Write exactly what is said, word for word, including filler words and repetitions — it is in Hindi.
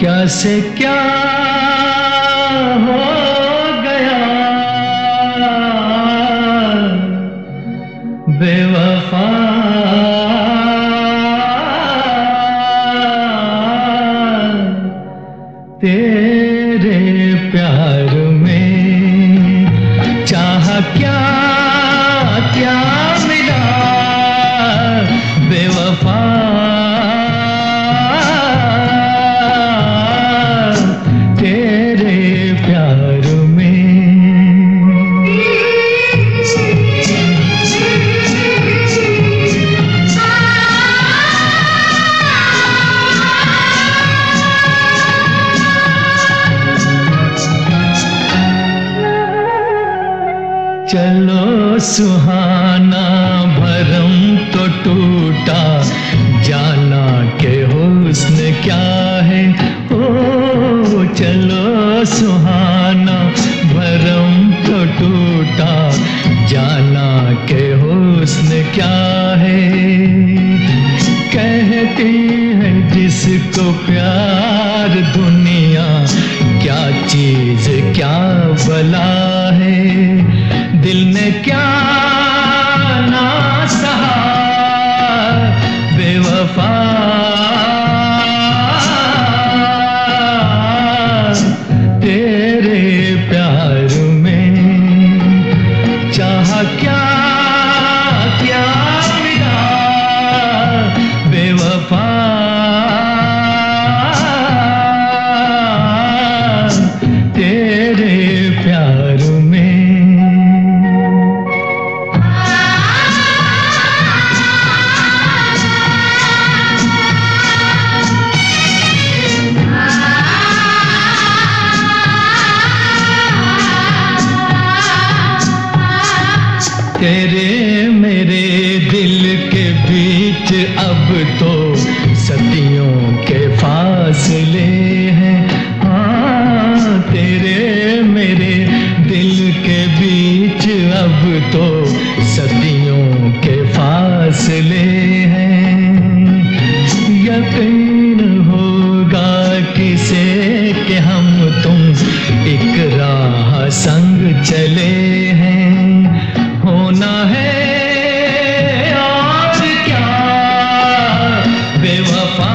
क्या से क्या हो गया बेवफा, तेरे प्यार में चाहा क्या क्या मिला बेवफा, तेरे प्यार में। चलो सुहाना भरम तो टूटा, जाना के हुस्न क्या है। ओ चलो सुहाना भरम तो टूटा, जाना के हुस्न क्या है। कहती है जिसको प्यार दुनिया, क्या चीज क्या भला है। दिल ने क्या ना सहा बेवफा, तेरे प्यार में चाहा क्या क्या मिला बेवफा, तेरे प्यार में। तेरे मेरे दिल के बीच अब तो सदियों के फासले हैं। हाँ तेरे मेरे दिल के बीच अब तो सदियों के फासले हैं। यकीन होगा किसे कि हम तुम एक राह संग चले हैं। होना है और क्या बेवफा,